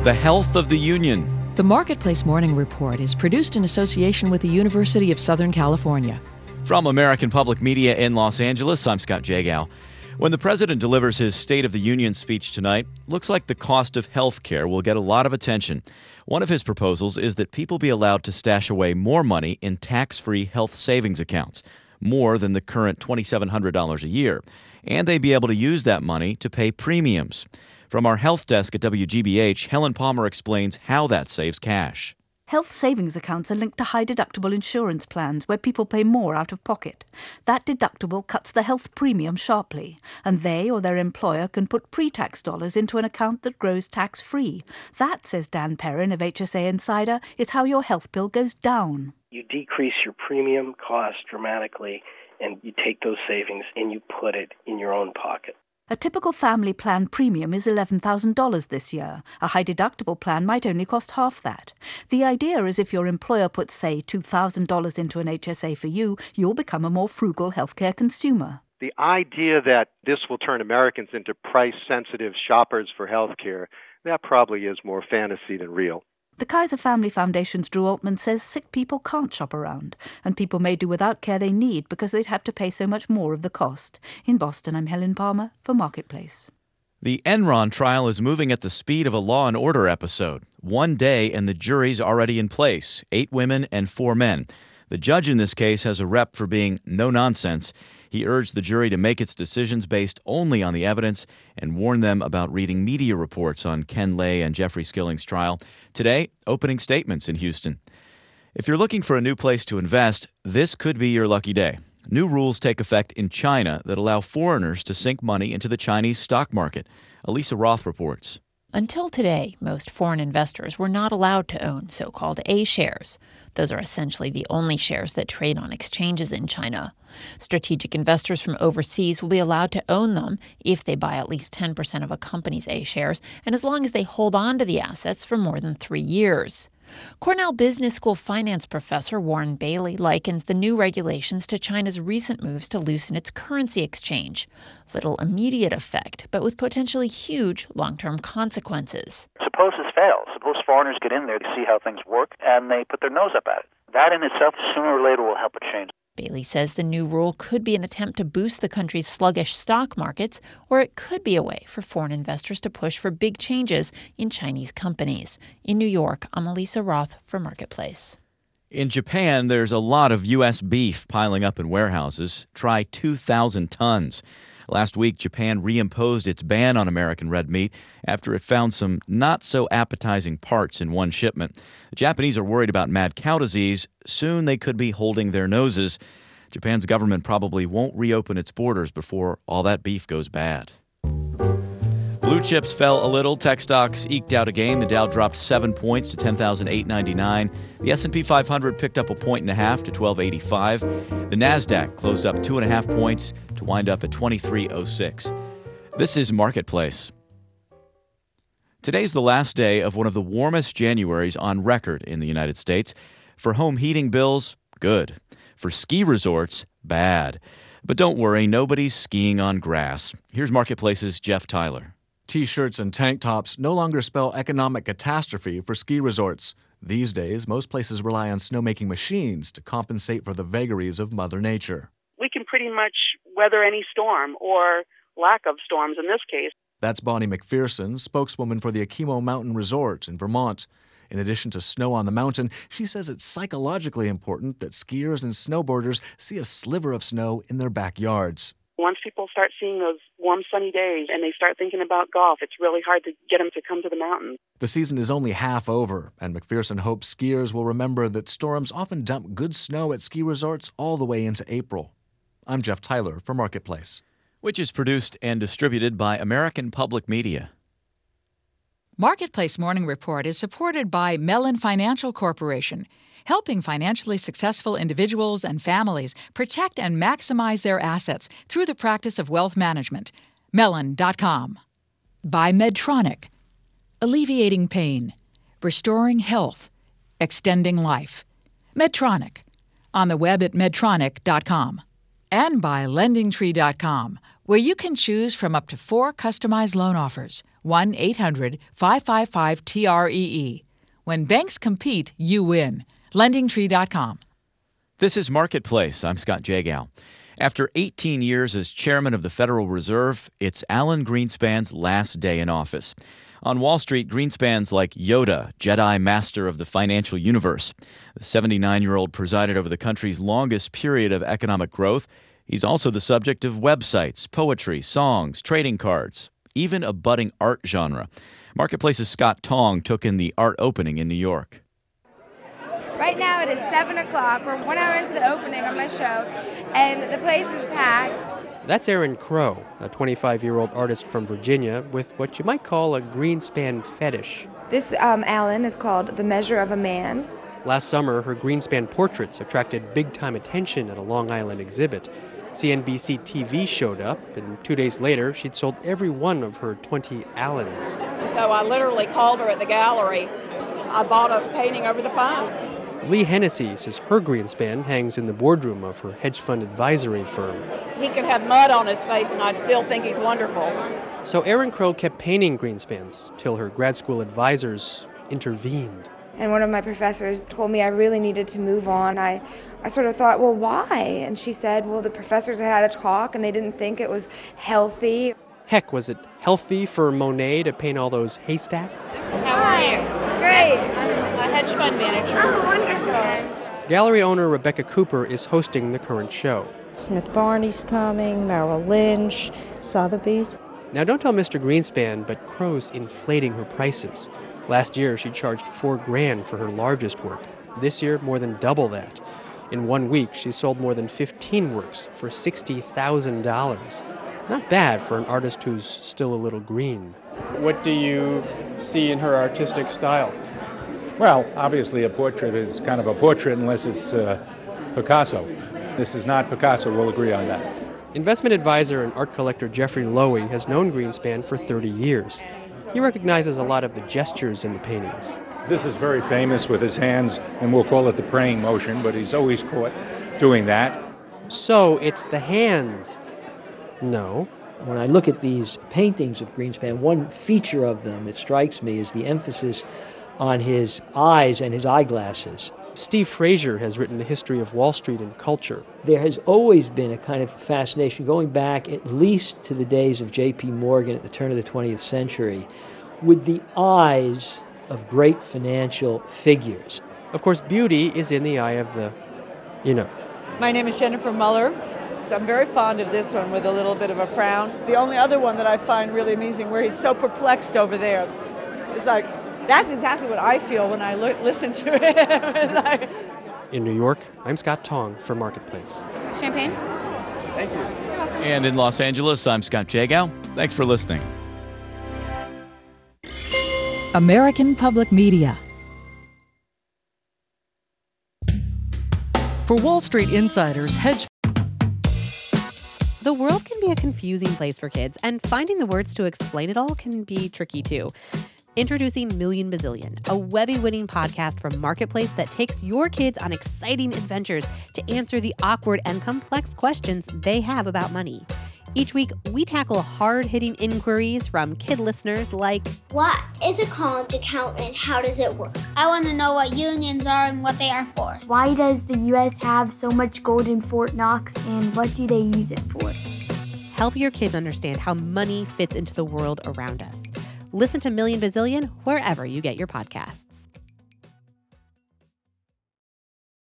The health of the union. The Marketplace Morning Report is produced in association with the University of Southern California. From American Public Media in Los Angeles, I'm Scott Jagow. When the president delivers his State of the Union speech tonight, looks like the cost of health care will get a lot of attention. One of his proposals is that people be allowed to stash away more money in tax-free health savings accounts, more than the current $2,700 a year, and they be able to use that money to pay premiums. From our health desk at WGBH, Helen Palmer explains how that saves cash. Health savings accounts are linked to high-deductible insurance plans where people pay more out of pocket. That deductible cuts the health premium sharply, and they or their employer can put pre-tax dollars into an account that grows tax-free. That, says Dan Perrin of HSA Insider, is how your health bill goes down. You decrease your premium cost dramatically, and you take those savings and you put it in your own pocket. A typical family plan premium is $11,000 this year. A high-deductible plan might only cost half that. The idea is if your employer puts, say, $2,000 into an HSA for you, you'll become a more frugal healthcare consumer. The idea that this will turn Americans into price-sensitive shoppers for healthcare, that probably is more fantasy than real. The Kaiser Family Foundation's Drew Altman says sick people can't shop around, and people may do without care they need because they'd have to pay so much more of the cost. In Boston, I'm Helen Palmer for Marketplace. The Enron trial is moving at the speed of a Law and Order episode. One day and the jury's already in place, 8 women and 4 men. The judge in this case has a rep for being no-nonsense. He urged the jury to make its decisions based only on the evidence and warned them about reading media reports on Ken Lay and Jeffrey Skilling's trial. Today, opening statements in Houston. If you're looking for a new place to invest, this could be your lucky day. New rules take effect in China that allow foreigners to sink money into the Chinese stock market. Elisa Roth reports. Until today, most foreign investors were not allowed to own so-called A-shares. Those are essentially the only shares that trade on exchanges in China. Strategic investors from overseas will be allowed to own them if they buy at least 10% of a company's A-shares and as long as they hold on to the assets for more than 3 years. Cornell Business School finance professor Warren Bailey likens the new regulations to China's recent moves to loosen its currency exchange. Little immediate effect, but with potentially huge long-term consequences. Suppose this fails. Suppose foreigners get in there to see how things work, and they put their nose up at it. That in itself, sooner or later, will help it change. Bailey says the new rule could be an attempt to boost the country's sluggish stock markets, or it could be a way for foreign investors to push for big changes in Chinese companies. In New York, I'm Elisa Roth for Marketplace. In Japan, there's a lot of U.S. beef piling up in warehouses. Try 2,000 tons. Last week, Japan reimposed its ban on American red meat after it found some not-so-appetizing parts in one shipment. The Japanese are worried about mad cow disease. Soon they could be holding their noses. Japan's government probably won't reopen its borders before all that beef goes bad. Blue chips fell a little. Tech stocks eked out a gain. The Dow dropped 7 points to 10,899. The S&P 500 picked up 1.5 points to 1285. The Nasdaq closed up 2.5 points to wind up at 2306. This is Marketplace. Today's the last day of one of the warmest Januaries on record in the United States. For home heating bills, good. For ski resorts, bad. But don't worry, nobody's skiing on grass. Here's Marketplace's Jeff Tyler. T-shirts and tank tops no longer spell economic catastrophe for ski resorts. These days, most places rely on snowmaking machines to compensate for the vagaries of Mother Nature. We can pretty much weather any storm, or lack of storms in this case. That's Bonnie McPherson, spokeswoman for the Akimo Mountain Resort in Vermont. In addition to snow on the mountain, she says it's psychologically important that skiers and snowboarders see a sliver of snow in their backyards. Once people start seeing those warm, sunny days and they start thinking about golf, it's really hard to get them to come to the mountains. The season is only half over, and McPherson hopes skiers will remember that storms often dump good snow at ski resorts all the way into April. I'm Jeff Tyler for Marketplace. Which is produced and distributed by American Public Media. Marketplace Morning Report is supported by Mellon Financial Corporation, helping financially successful individuals and families protect and maximize their assets through the practice of wealth management. Mellon.com. By Medtronic, alleviating pain, restoring health, extending life. Medtronic, on the web at medtronic.com. And by LendingTree.com, where you can choose from up to 4 customized loan offers. 1-800-555-TREE. When banks compete, you win. LendingTree.com. This is Marketplace. I'm Scott Jagow. After 18 years as chairman of the Federal Reserve, it's Alan Greenspan's last day in office. On Wall Street, Greenspan's like Yoda, Jedi master of the financial universe. The 79-year-old presided over the country's longest period of economic growth. He's also the subject of websites, poetry, songs, trading cards, even a budding art genre. Marketplace's Scott Tong took in the art opening in New York. Right now it is 7 o'clock. We're 1 hour into the opening of my show, and the place is packed. That's Erin Crow, a 25-year-old artist from Virginia with what you might call a Greenspan fetish. This, Alan, is called The Measure of a Man. Last summer, her Greenspan portraits attracted big-time attention at a Long Island exhibit. CNBC TV showed up, and 2 days later, she'd sold every one of her 20 Allens. So I literally called her at the gallery. I bought a painting over the phone. Lee Hennessy says her Greenspan hangs in the boardroom of her hedge fund advisory firm. He could have mud on his face and I'd still think he's wonderful. So Erin Crow kept painting Greenspans till her grad school advisors intervened. And one of my professors told me I really needed to move on. I sort of thought, well, why? And she said, well, the professors had a talk and they didn't think it was healthy. Heck, was it healthy for Monet to paint all those haystacks? How are you? Great. I'm a hedge fund manager. Oh, wonderful. Gallery owner Rebecca Cooper is hosting the current show. Smith Barney's coming, Merrill Lynch, Sotheby's. Now, don't tell Mr. Greenspan, but Crow's inflating her prices. Last year, she charged $4,000 for her largest work. This year, more than double that. In 1 week, she sold more than 15 works for $60,000. Not bad for an artist who's still a little green. What do you see in her artistic style? Well, obviously a portrait is kind of a portrait unless it's Picasso. This is not Picasso, we'll agree on that. Investment advisor and art collector Jeffrey Lowy has known Greenspan for 30 years. He recognizes a lot of the gestures in the paintings. This is very famous with his hands, and we'll call it the praying motion, but he's always caught doing that. So it's the hands. No. When I look at these paintings of Greenspan, one feature of them that strikes me is the emphasis on his eyes and his eyeglasses. Steve Frazier has written a history of Wall Street and culture. There has always been a kind of fascination going back at least to the days of J.P. Morgan at the turn of the 20th century with the eyes of great financial figures. Of course, beauty is in the eye of the, My name is Jennifer Muller. I'm very fond of this one with a little bit of a frown. The only other one that I find really amusing where he's so perplexed over there. It's like, that's exactly what I feel when I listen to him. In New York, I'm Scott Tong for Marketplace. Champagne? Thank you. You're welcome. And in Los Angeles, I'm Scott Jagow. Thanks for listening. American Public Media. For Wall Street insiders, hedge The world can be a confusing place for kids, and finding the words to explain it all can be tricky too. Introducing Million Bazillion, a Webby-winning podcast from Marketplace that takes your kids on exciting adventures to answer the awkward and complex questions they have about money. Each week, we tackle hard-hitting inquiries from kid listeners like, what is a college account and how does it work? I want to know what unions are and what they are for. Why does the U.S. have so much gold in Fort Knox and what do they use it for? Help your kids understand how money fits into the world around us. Listen to Million Bazillion wherever you get your podcasts.